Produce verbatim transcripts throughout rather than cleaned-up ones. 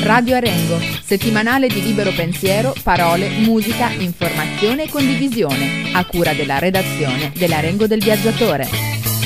Radio Arengo, settimanale di libero pensiero, parole, musica, informazione e condivisione, a cura della redazione dell'Arengo del Viaggiatore.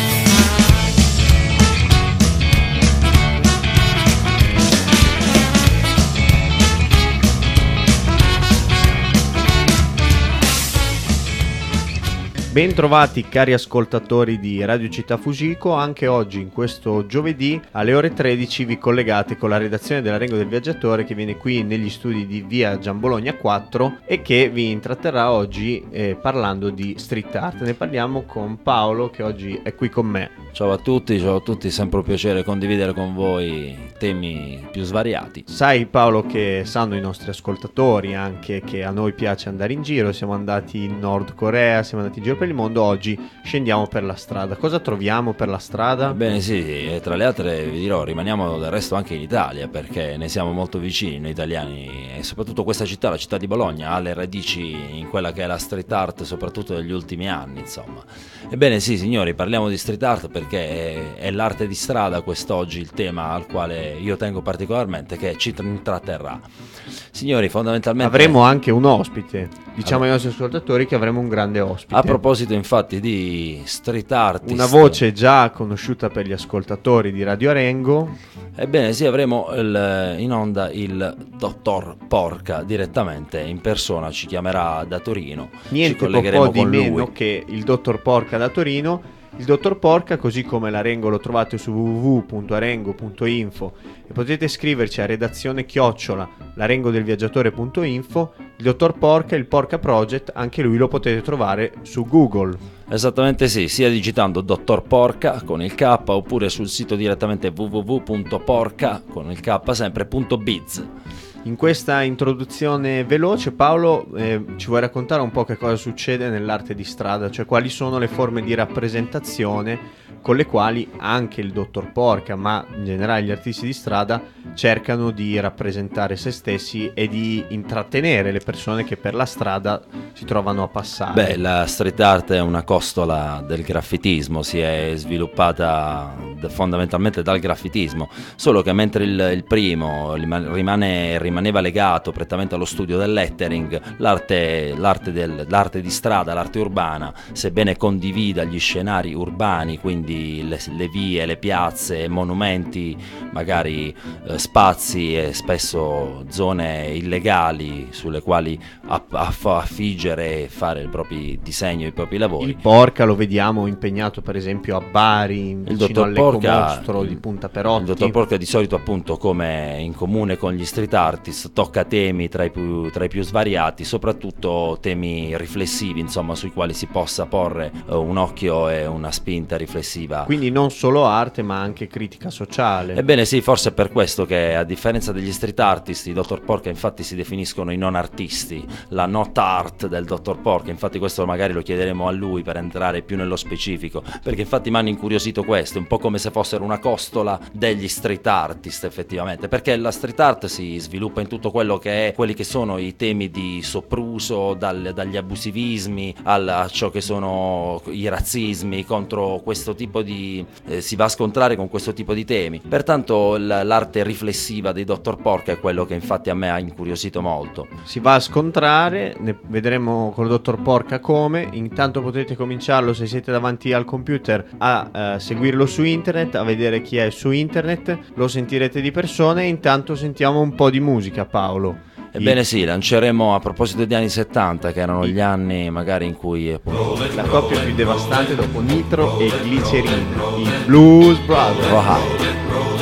Bentrovati cari ascoltatori di Radio Città Fujiko, anche oggi in questo giovedì alle ore tredici vi collegate con la redazione dell'Arengo del Viaggiatore che viene qui negli studi di via Giambologna quattro e che vi intratterrà oggi eh, parlando di street art. Ne parliamo con Paolo che oggi è qui con me. Ciao a tutti, ciao a tutti, sempre un piacere condividere con voi temi più svariati. Sai Paolo che sanno i nostri ascoltatori anche che a noi piace andare in giro, siamo andati in Nord Corea, siamo andati in giro per il mondo, oggi scendiamo per la strada. Cosa troviamo per la strada? Bene sì, e tra le altre vi dirò, rimaniamo del resto anche in Italia perché ne siamo molto vicini noi italiani e soprattutto questa città, la città di Bologna, ha le radici in quella che è la street art soprattutto degli ultimi anni, insomma. Ebbene sì signori, parliamo di street art perché è, è l'arte di strada quest'oggi il tema al quale io tengo particolarmente, che ci intratterrà. Signori, fondamentalmente avremo anche un ospite, diciamo ai nostri ascoltatori che avremo un grande ospite. A proposito infatti di street artist, una voce già conosciuta per gli ascoltatori di Radio Arengo. Ebbene sì, avremo il, in onda il dottor Porca direttamente in persona, ci chiamerà da Torino. Niente ci collegheremo po' di con meno lui. Che il dottor Porca da Torino. Il dottor Porca, così come l'Arengo lo trovate su w w w punto arengo punto info e potete scriverci a redazione chiocciola l'arengodelviaggiatore punto info. Il dottor Porca, il Porca Project, anche lui lo potete trovare su Google. Esattamente sì, sia digitando dottor Porca con il K oppure sul sito direttamente w w w punto porca con il K sempre punto biz. In questa introduzione veloce, Paolo, eh, ci vuoi raccontare un po' che cosa succede nell'arte di strada, cioè quali sono le forme di rappresentazione con le quali anche il dottor Porca, ma in generale gli artisti di strada, cercano di rappresentare se stessi e di intrattenere le persone che per la strada si trovano a passare. Beh, la street art è una costola del graffitismo, si è sviluppata fondamentalmente dal graffitismo, solo che mentre il, il primo rimane, rimaneva legato prettamente allo studio del lettering, l'arte, l'arte, del, l'arte di strada, l'arte urbana, sebbene condivida gli scenari urbani, quindi le, le vie, le piazze, monumenti, magari eh, spazi e spesso zone illegali sulle quali aff- aff- affiggere e fare i propri disegni, i propri lavori. Il Porca lo vediamo impegnato per esempio a Bari, vicino all'Ecomostro di Punta Perotti. Il dottor Porca di solito appunto, come in comune con gli street artist, tocca temi tra i più, tra i più svariati, soprattutto temi riflessivi, insomma, sui quali si possa porre uh, un occhio e una spinta riflessiva. Quindi non solo arte ma anche critica sociale. Ebbene sì, forse è per questo che a differenza degli street artist i dottor Porca infatti si definiscono i non artisti, la not art del dottor Porca. Infatti questo magari lo chiederemo a lui per entrare più nello specifico, perché infatti mi hanno incuriosito questo, un po' come se fossero una costola degli street artist effettivamente, perché la street art si sviluppa in tutto quello che è quelli che sono i temi di sopruso, dal, dagli abusivismi a ciò che sono i razzismi, contro questo tipo di eh, si va a scontrare con questo tipo di temi. Pertanto l- l'arte riflessiva dei dottor Porca è quello che infatti a me ha incuriosito molto. Si va a scontrare, ne vedremo col dottor Porca come. Intanto potete cominciarlo, se siete davanti al computer, a uh, seguirlo su internet, a vedere chi è su internet, lo sentirete di persona e intanto sentiamo un po' di musica, Paolo. Ebbene sì, lanceremo a proposito degli anni settanta, che erano gli anni magari in cui appunto, la coppia più devastante dopo Nitro e Glycerin, i Blues Brothers. Rawhide.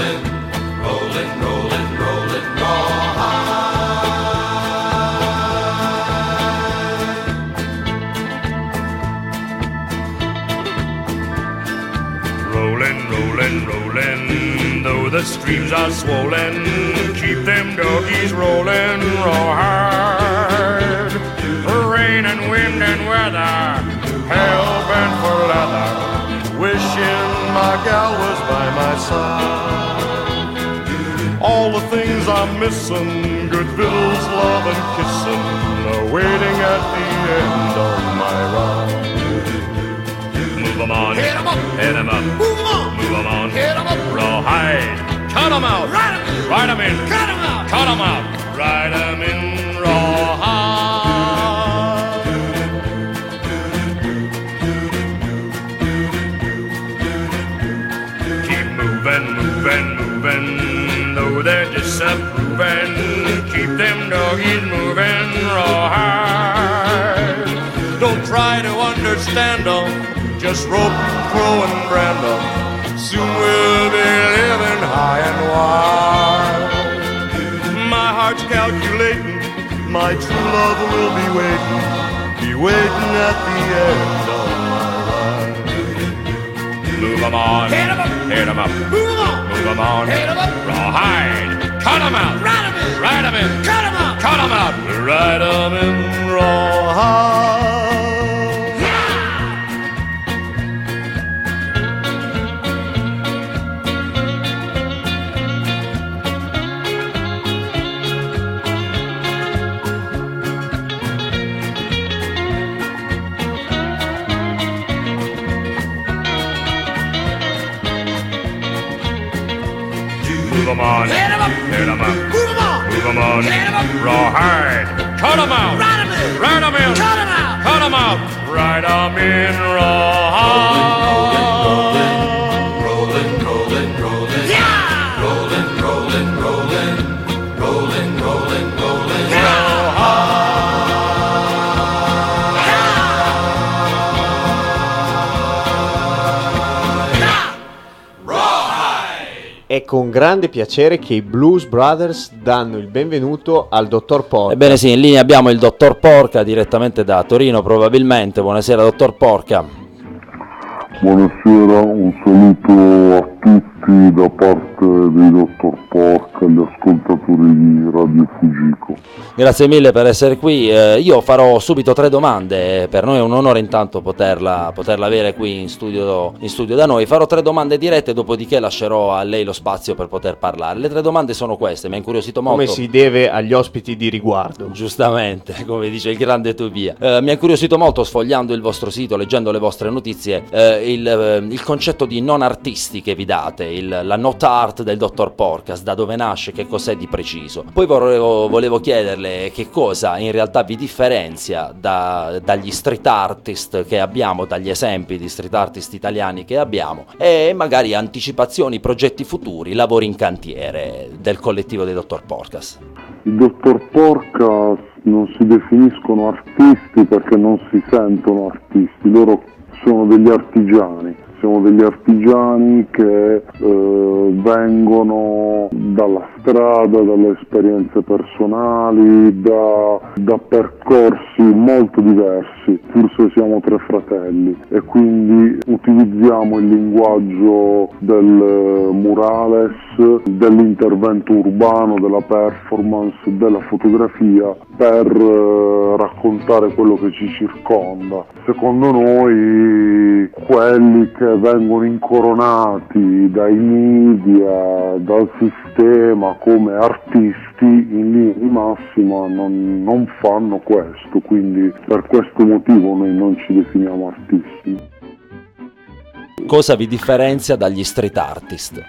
Rolling, rolling, rolling, though the streams are swollen, keep them doggies rolling rawhide. Rain and wind and weather, hell bent for leather, wishing my gal was by my side. All the things I'm missing, good victuals, love and kissing, are waiting at the end of my ride. Move 'em on, hit 'em up, hit 'em up, move 'em on, move 'em on, hit 'em up, rawhide, cut 'em out, right 'em. Ride 'em in. Cut 'em out. Cut 'em out. Ride 'em in rawhide. Keep moving, moving, moving, though they're disapproving. Keep them doggies moving rawhide. Don't try to understand them, just rope, crow, and brand them. Soon we'll be living high and wide. My heart's calculating, my true love will be waiting, be waiting at the end of my ride. Move 'em on, hit 'em up, hit 'em up, move 'em on, move 'em on, hit 'em up, rawhide, cut 'em out, ride 'em in, ride 'em in, cut 'em out, cut 'em out, ride 'em in rawhide. Move 'em on, hit 'em up, hit 'em up, move 'em on, move 'em on, hit 'em up, rawhide, cut 'em out, ride 'em in, ride 'em in, cut 'em out, cut 'em out, ride 'em in rawhide. Rollin', rollin', rollin', yeah, rollin', rollin', rollin', rollin', rollin', rollin', È con grande piacere che i Blues Brothers danno il benvenuto al dottor Porca. Ebbene sì, in linea abbiamo il dottor Porca direttamente da Torino probabilmente. Buonasera dottor Porca. Buonasera, un saluto a tutti da parte del dottor Porca e agli ascoltatori di Radio Fujiko. Grazie mille per essere qui. Eh, io farò subito tre domande, per noi è un onore intanto poterla, poterla avere qui in studio, in studio da noi. Farò tre domande dirette, dopodiché lascerò a lei lo spazio per poter parlare. Le tre domande sono queste, mi ha incuriosito molto. Come si deve agli ospiti di riguardo. Giustamente, come dice il grande Tobia. Eh, mi ha incuriosito molto sfogliando il vostro sito, leggendo le vostre notizie, eh, il, eh, il concetto di non artisti che vi date, il, la not art del dottor Porcas, da dove nasce, che cos'è di preciso. Poi volevo, volevo chiederle che cosa in realtà vi differenzia da, dagli street artist che abbiamo, dagli esempi di street artist italiani che abbiamo, e magari anticipazioni, progetti futuri, lavori in cantiere del collettivo dei dottor Porcas. Il dottor Porcas non si definiscono artisti perché non si sentono artisti, loro sono degli artigiani. Siamo degli artigiani che eh, vengono dalla strada, dalle esperienze personali, da, da percorsi molto diversi, forse siamo tre fratelli e quindi utilizziamo il linguaggio del murales, dell'intervento urbano, della performance, della fotografia per eh, raccontare quello che ci circonda. Secondo noi quelli che vengono incoronati dai media, dal sistema come artisti, in linea di massima non, non fanno questo, quindi per questo motivo noi non ci definiamo artisti. Cosa vi differenzia dagli street artist?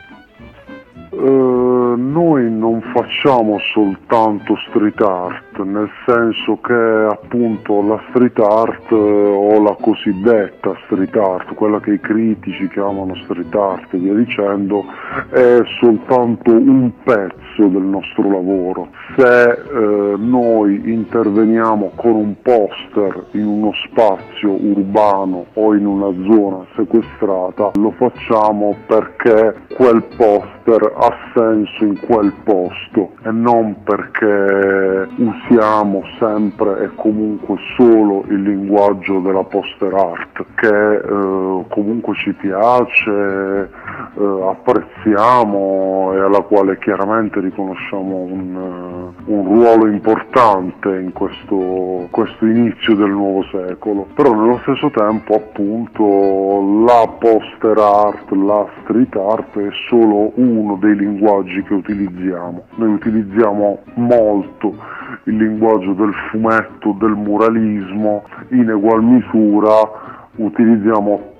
Uh, noi non facciamo soltanto street art, nel senso che appunto la street art eh, o la cosiddetta street art, quella che i critici chiamano street art e via dicendo, è soltanto un pezzo del nostro lavoro. Se eh, noi interveniamo con un poster in uno spazio urbano o in una zona sequestrata, lo facciamo perché quel poster ha senso in quel posto e non perché usiamo sempre e comunque solo il linguaggio della poster art, che eh, comunque ci piace, eh, apprezziamo e alla quale chiaramente riconosciamo un, un ruolo importante in questo, questo inizio del nuovo secolo. Però nello stesso tempo appunto la poster art, la street art è solo uno dei linguaggi che utilizziamo. Noi utilizziamo molto il linguaggio del fumetto, del muralismo, in egual misura utilizziamo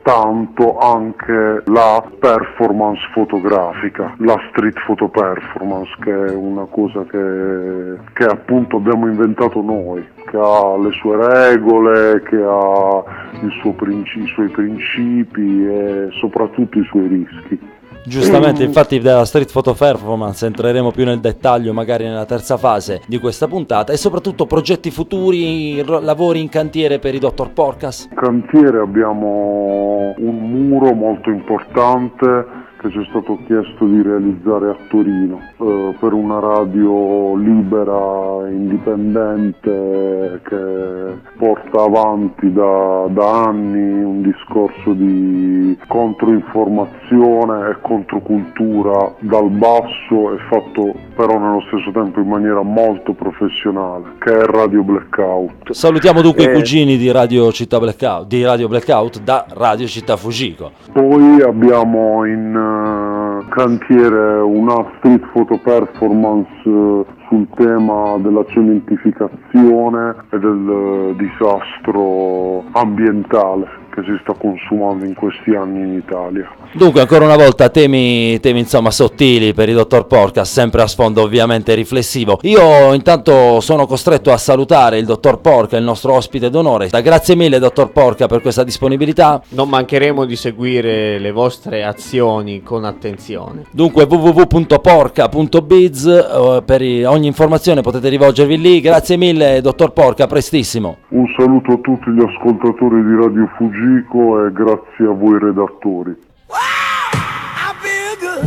tanto anche la performance fotografica, la street photo performance, che è una cosa che, che appunto abbiamo inventato noi, che ha le sue regole, che ha il suo princi- i suoi principi e soprattutto i suoi rischi. Giustamente, infatti della street photo performance entreremo più nel dettaglio magari nella terza fase di questa puntata, e soprattutto progetti futuri, r- lavori in cantiere per i dottor Porcas. In cantiere abbiamo un muro molto importante che ci è stato chiesto di realizzare a Torino eh, per una radio libera, indipendente, che porta avanti da, da anni un discorso di controinformazione e controcultura dal basso, e fatto però nello stesso tempo in maniera molto professionale, che è Radio Blackout. Salutiamo dunque Eh, i cugini di Radio Città Blackout, di Radio Blackout da Radio Città Fujiko. Poi abbiamo in uh, cantiere una street photo performance uh, sul tema della cementificazione e del uh, disastro ambientale che si sta consumando in questi anni in Italia. Dunque ancora una volta temi, temi insomma sottili per il dottor Porcas, sempre a sfondo ovviamente riflessivo. Io intanto sono costretto a salutare il dottor Porca, il nostro ospite d'onore. Grazie mille dottor Porca per questa disponibilità. Non mancheremo di seguire le vostre azioni con attenzione. Dunque w w w punto porca punto biz, eh, per i- ogni informazione potete rivolgervi lì. Grazie mille dottor Porca, prestissimo. Un saluto a tutti gli ascoltatori di Radio Fujiko e grazie a voi redattori. I feel good.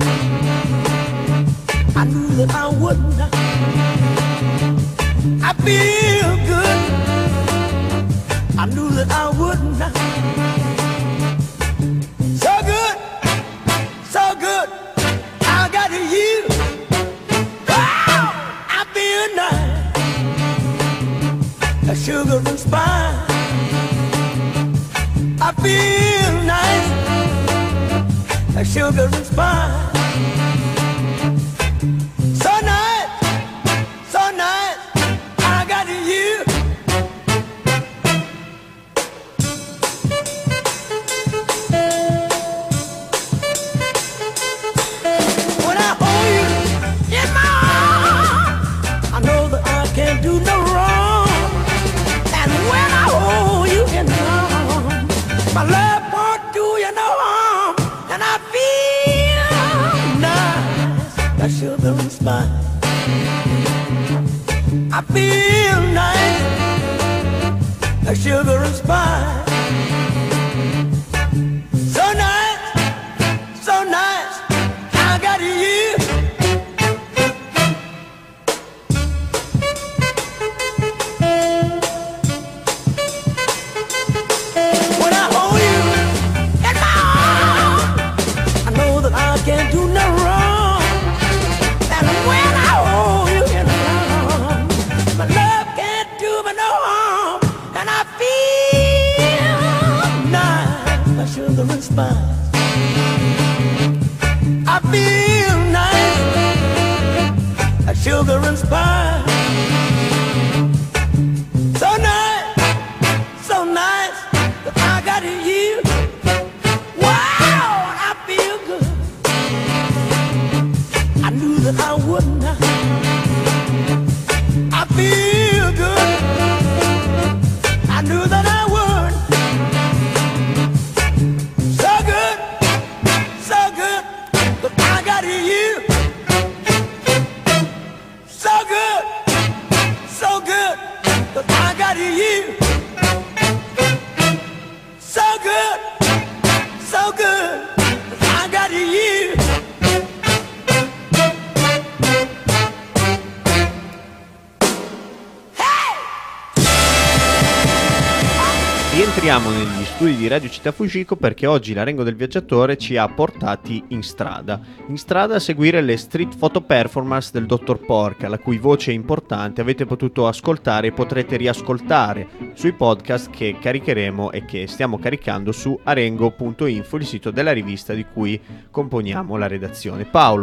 I knew that I would not. I feel good. I knew that I would not. So good, so good. I got you. Wow, I feel nice. A sugar and spice. I feel nice. A sugar and spice. So nice, so nice, I got you. When I hold you in my arms, I know that I can't do no wrong. And when I hold you in my arms, my love won't do you no harm. And I feel nice, that sugar and spice. I feel nice, that sugar and spice. So nice, so nice, I got you. When I hold you in my arms, I know that I can't do no wrong. And when I hold you in my arms, my love can't do me no harm. And I feel nice, like sugar and spice. I feel nice, like sugar and spice. So nice, so nice, that I got you. Wow, I feel good. I knew that I would not. I feel good. I knew that I would. So good, so good, that I got you. So good, so good, that I got you. So good, so good, that I got you. Rientriamo negli studi di Radio Città Fujiko perché oggi l'Arengo del Viaggiatore ci ha portati in strada. In strada a seguire le street photo performance del dottor Porca, la cui voce importante avete potuto ascoltare e potrete riascoltare sui podcast che caricheremo e che stiamo caricando su arengo punto info, il sito della rivista di cui componiamo la redazione. Paolo,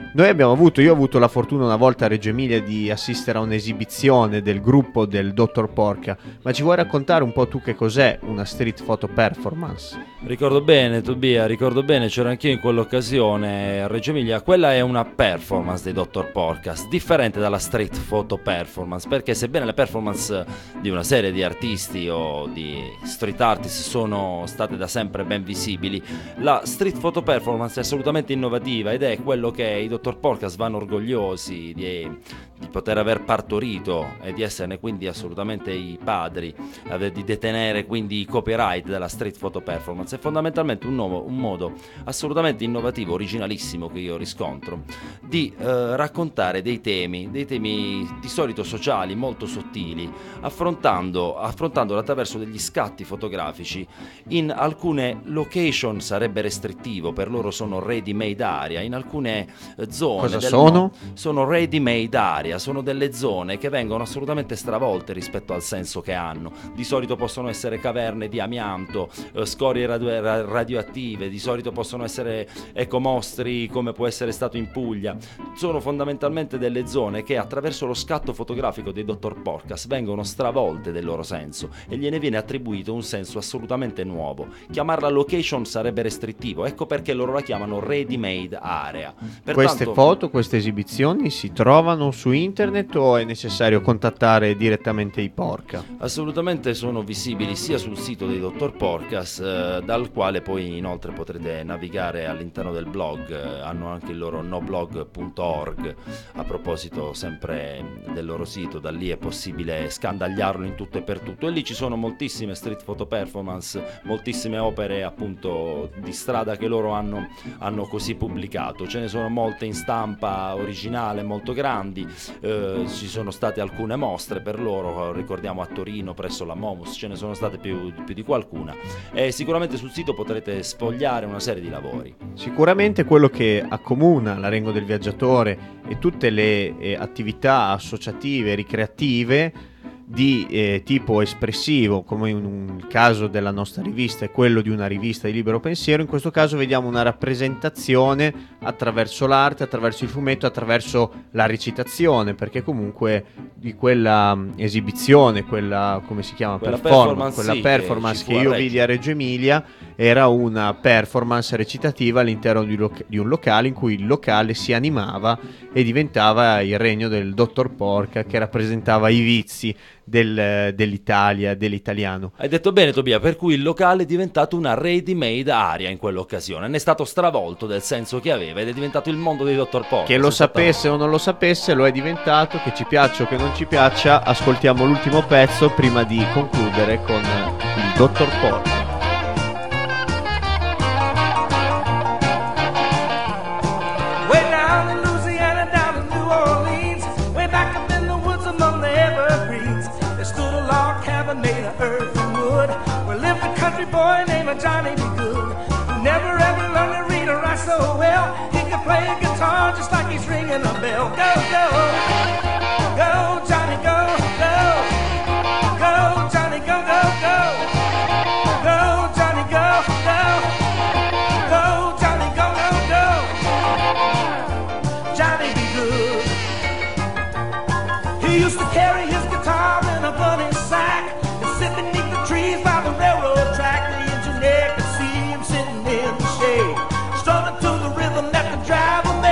Noi abbiamo avuto, io ho avuto la fortuna una volta a Reggio Emilia di assistere a un'esibizione del gruppo del dottor Porca, ma ci vuoi raccontare un po' tu che cos'è una street photo performance? Ricordo bene, Tobia, ricordo bene, c'ero anch'io in quell'occasione a Reggio Emilia. Quella è una performance dei dottor Porcas, differente dalla street photo performance, perché sebbene le performance di una serie di artisti o di street artist sono state da sempre ben visibili, la street photo performance è assolutamente innovativa ed è quello che i dottor Porcas vanno orgogliosi di, di poter aver partorito e di esserne quindi assolutamente i padri, di detenere quindi i copyright della street photo performance. È fondamentalmente un, nuovo, un modo assolutamente innovativo, originalissimo che io riscontro di eh, raccontare dei temi, dei temi di solito sociali molto sottili, affrontando, affrontandolo attraverso degli scatti fotografici in alcune location. Sarebbe restrittivo, per loro sono ready made area, in alcune eh, zone. Cosa del sono? mo- sono ready made area, sono delle zone che vengono assolutamente stravolte rispetto al senso che hanno. Di solito possono essere caverne di amianto, eh, scorie radio- radioattive, di solito possono essere ecomostri come può essere stato in Puglia. Sono fondamentalmente delle zone che attraverso lo scatto fotografico dei dottor Porcas vengono stravolte del loro senso e gliene viene attribuito un senso assolutamente nuovo. Chiamarla location sarebbe restrittivo, ecco perché loro la chiamano ready made area. Pertanto, queste foto, queste esibizioni si trovano su internet o è necessario contattare direttamente i Porca? Assolutamente sono visibili sia sul sito dei dottor Porcas, eh, dal quale poi inoltre potrete navigare all'interno del blog. Eh, hanno anche il loro noblog punto org. A proposito sempre del loro sito, da lì è possibile scandagliarlo in tutto e per tutto, e lì ci sono moltissime street photo performance, moltissime opere appunto di strada che loro hanno, hanno così pubblicato. Ce ne sono molte in stampa originale, molto grandi, eh, ci sono state alcune mostre per loro, ricordiamo a Torino presso la Momus, ce ne sono state più, più di qualcuna, e sicuramente sul sito potrete sfogliare una serie di lavori. Sicuramente quello che accomuna l'Arengo del Viaggiatore e tutte le eh, attività associative, ricreative di eh, tipo espressivo, come in un, il caso della nostra rivista è quello di una rivista di libero pensiero, in questo caso vediamo una rappresentazione attraverso l'arte, attraverso il fumetto, attraverso la recitazione, perché comunque di quella um, esibizione, quella come si chiama, Quella performance, performance, quella sì, performance che che, ci fu io a vidi a Reggio Emilia era una performance recitativa all'interno di, lo- di un locale in cui il locale si animava e diventava il regno del dottor Porca, che rappresentava i vizi Del, dell'Italia, dell'italiano. Hai detto bene, Tobia, per cui il locale è diventato una ready made area in quell'occasione, ne è stato stravolto del senso che aveva ed è diventato il mondo dei dottor Porcas. Che lo sapesse o non lo sapesse, lo è diventato. Che ci piaccia o che non ci piaccia, ascoltiamo l'ultimo pezzo prima di concludere con il dottor Porca. Boy named Johnny B. Good, who never ever learned to read or write so well. He could play a guitar just like he's ringing a bell. Go, go, go, Johnny, go, go, go, Johnny, go, go, go, go, Johnny, go, go, go, Johnny, go, go, go, Johnny B. Good. He used to carry his guitar in a gunny sack and sit beneath the trees by the railroad track. The engineer could see him sitting in the shade, strumming to the rhythm that the driver made.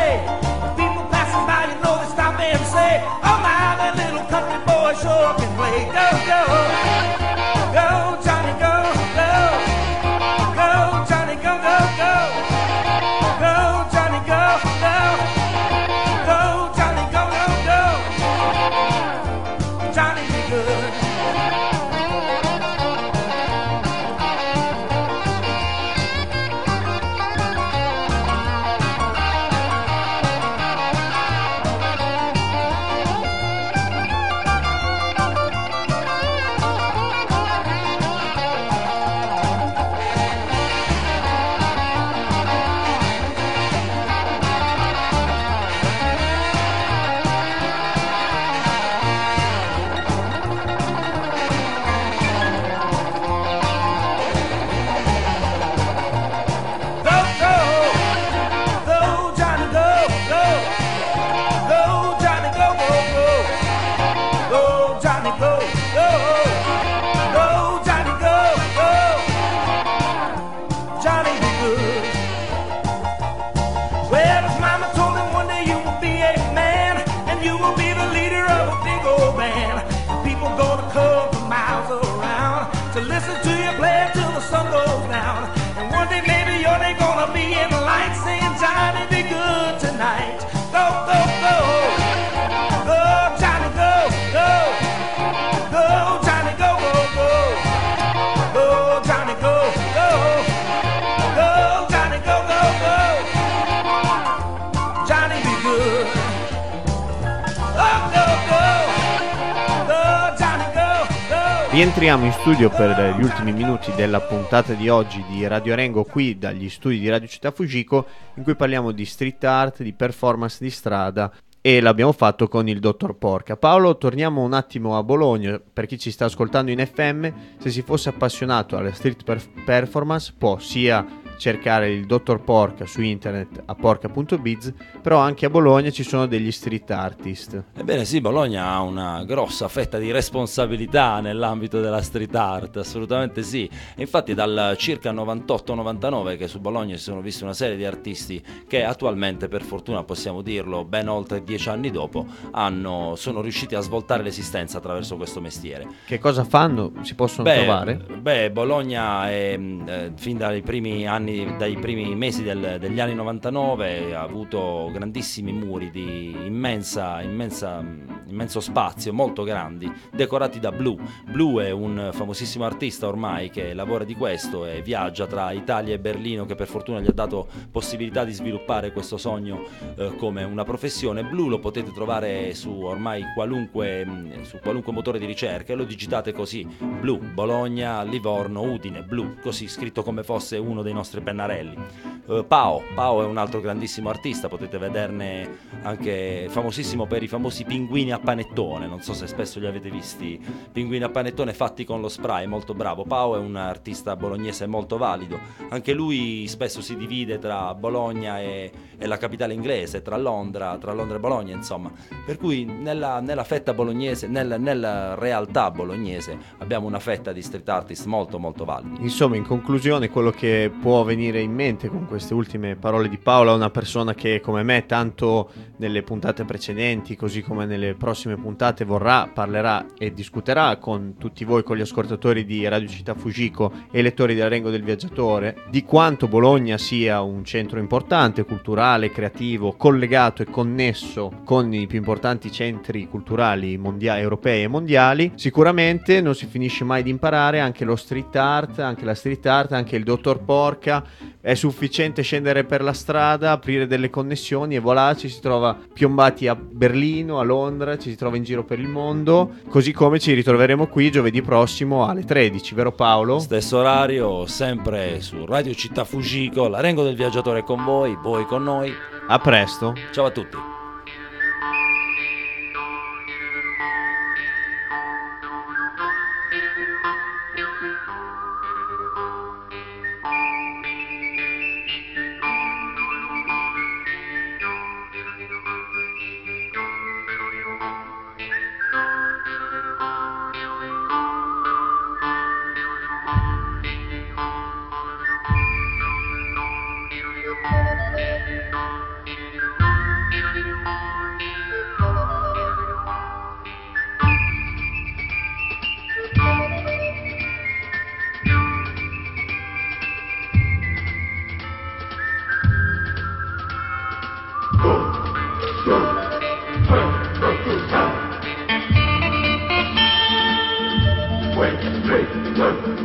Rientriamo in studio per gli ultimi minuti della puntata di oggi di Radio Arengo, qui dagli studi di Radio Città Fujiko, in cui parliamo di street art, di performance di strada, e l'abbiamo fatto con il dottor Porca. Paolo, torniamo un attimo a Bologna. Per chi ci sta ascoltando in F M, se si fosse appassionato alla street per- performance può sia cercare il dottor Porca su internet a porca punto biz, però anche a Bologna ci sono degli street artist. Ebbene sì, Bologna ha una grossa fetta di responsabilità nell'ambito della street art, assolutamente sì. E infatti dal circa novantotto novantanove che su Bologna si sono visti una serie di artisti che attualmente, per fortuna possiamo dirlo, ben oltre dieci anni dopo, hanno, sono riusciti a svoltare l'esistenza attraverso questo mestiere. Che cosa fanno? Si possono beh, trovare? Beh, Bologna è, eh, fin dai primi anni dai primi mesi del, degli anni novantanove ha avuto grandissimi muri di immensa, immensa, immenso spazio, molto grandi, decorati da Blue. Blue è un famosissimo artista ormai che lavora di questo e viaggia tra Italia e Berlino, che per fortuna gli ha dato possibilità di sviluppare questo sogno eh, come una professione. Blue lo potete trovare su ormai qualunque, su qualunque motore di ricerca, e lo digitate così: Blue, Bologna, Livorno, Udine, Blue, così scritto come fosse uno dei nostri pennarelli. uh, Pao Pao è un altro grandissimo artista, potete vederne anche, famosissimo per i famosi pinguini a panettone, non so se spesso li avete visti, pinguini a panettone fatti con lo spray, molto bravo. Pao è un artista bolognese molto valido, anche lui spesso si divide tra Bologna e, e la capitale inglese, tra Londra, tra Londra e Bologna, insomma, per cui nella, nella fetta bolognese, nel, nella realtà bolognese abbiamo una fetta di street artist molto molto validi. Insomma, in conclusione, quello che può venire in mente con queste ultime parole di Paola, una persona che come me tanto nelle puntate precedenti così come nelle prossime puntate vorrà, parlerà e discuterà con tutti voi, con gli ascoltatori di Radio Città Fujiko e lettori di Arengo del Viaggiatore, di quanto Bologna sia un centro importante, culturale, creativo, collegato e connesso con i più importanti centri culturali mondiali, europei e mondiali. Sicuramente non si finisce mai di imparare, anche lo street art, anche la street art, anche il dottor Porca. È sufficiente scendere per la strada, aprire delle connessioni e voilà, ci si trova piombati a Berlino, a Londra, ci si trova in giro per il mondo, così come ci ritroveremo qui giovedì prossimo alle tredici, vero Paolo? Stesso orario, sempre su Radio Città Fujiko, l'Arengo del Viaggiatore con voi, voi con noi. A presto. Ciao a tutti.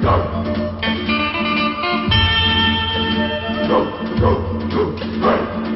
Go, go, go, right.